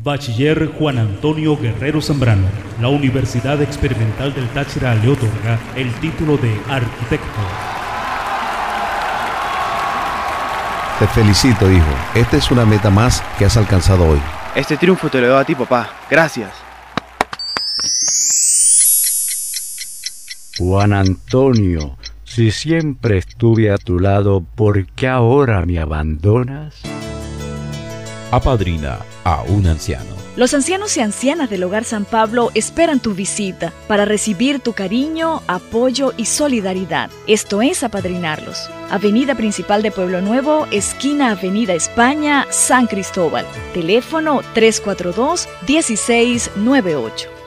Bachiller Juan Antonio Guerrero Zambrano. La Universidad Experimental del Táchira le otorga el título de arquitecto. Te felicito, hijo. Esta es una meta más que has alcanzado hoy. Este triunfo te lo doy a ti, papá. Gracias. Juan Antonio, si siempre estuve a tu lado, ¿por qué ahora me abandonas? Apadrina a un anciano. Los ancianos y ancianas del Hogar San Pablo esperan tu visita para recibir tu cariño, apoyo y solidaridad. Esto es apadrinarlos. Avenida Principal de Pueblo Nuevo, esquina Avenida España, San Cristóbal. Teléfono 342-1698.